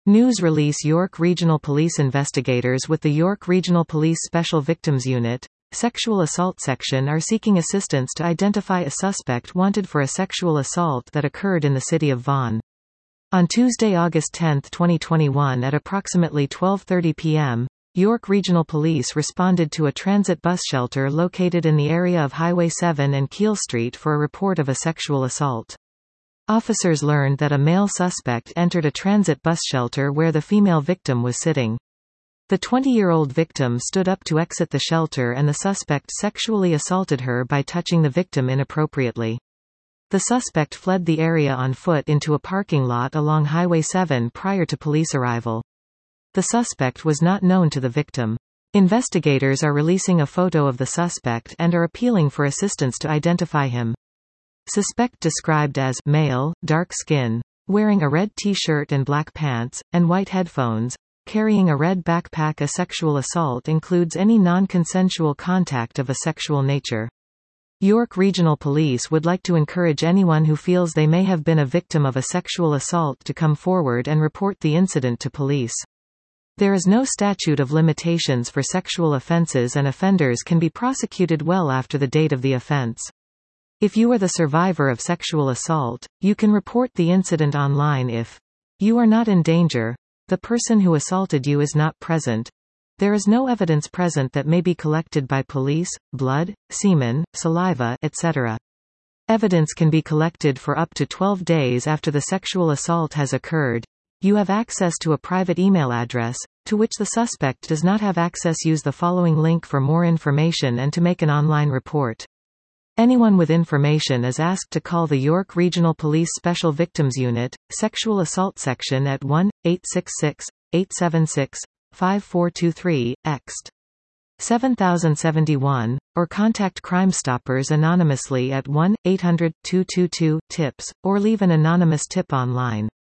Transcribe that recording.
News release. York Regional Police investigators with the York Regional Police Special Victims Unit, Sexual Assault Section are seeking assistance to identify a suspect wanted for a sexual assault that occurred in the city of Vaughan. On Tuesday, August 10, 2021 at approximately 12:30 p.m., York Regional Police responded to a transit bus shelter located in the area of Highway 7 and Keele Street for a report of a sexual assault. Officers learned that a male suspect entered a transit bus shelter where the female victim was sitting. The 20-year-old victim stood up to exit the shelter and the suspect sexually assaulted her by touching the victim inappropriately. The suspect fled the area on foot into a parking lot along Highway 7 prior to police arrival. The suspect was not known to the victim. Investigators are releasing a photo of the suspect and are appealing for assistance to identify him. Suspect described as male, dark skin, wearing a red t-shirt and black pants, and white headphones, carrying a red backpack. A sexual assault includes any non-consensual contact of a sexual nature. York Regional Police would like to encourage anyone who feels they may have been a victim of a sexual assault to come forward and report the incident to police. There is no statute of limitations for sexual offenses and offenders can be prosecuted well after the date of the offense. If you are the survivor of sexual assault, you can report the incident online if you are not in danger, the person who assaulted you is not present, there is no evidence present that may be collected by police, blood, semen, saliva, etc. Evidence can be collected for up to 12 days after the sexual assault has occurred. You have access to a private email address, to which the suspect does not have access. Use the following link for more information and to make an online report. Anyone with information is asked to call the York Regional Police Special Victims Unit, Sexual Assault Section at 1-866-876-5423, ext. 7071, or contact Crime Stoppers anonymously at 1-800-222-TIPS, or leave an anonymous tip online.